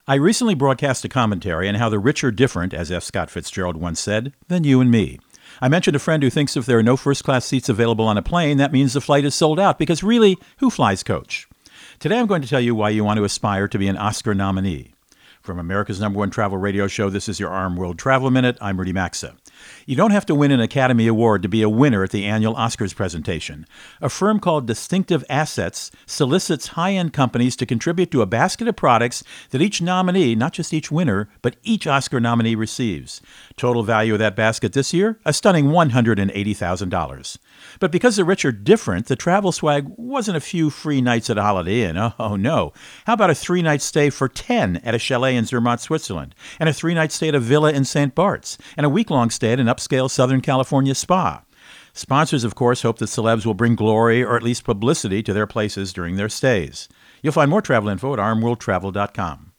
I recently broadcast a commentary on how the rich are different, as F. Scott Fitzgerald once said, than you and me. I mentioned a friend who thinks if there are no first-class seats available on a plane, that means the flight is sold out, because really, who flies coach? Today I'm going to tell you why you want to aspire to be an Oscar nominee. From America's #1 travel radio show, this is your Arm World Travel Minute. I'm Rudy Maxa. You don't have to win an Academy Award to be a winner at the annual Oscars presentation. A firm called Distinctive Assets solicits high-end companies to contribute to a basket of products that each nominee, not just each winner, but each Oscar nominee receives. Total value of that basket this year? A stunning $180,000. But because the rich are different, the travel swag wasn't a few free nights at a Holiday Inn. Oh, no. How about a 3-night stay for 10 at a chalet in Zermatt, Switzerland, and a 3-night stay at a villa in St. Bart's, and a week-long stay at an upscale Southern California spa? Sponsors, of course, hope that celebs will bring glory or at least publicity to their places during their stays. You'll find more travel info at armworldtravel.com.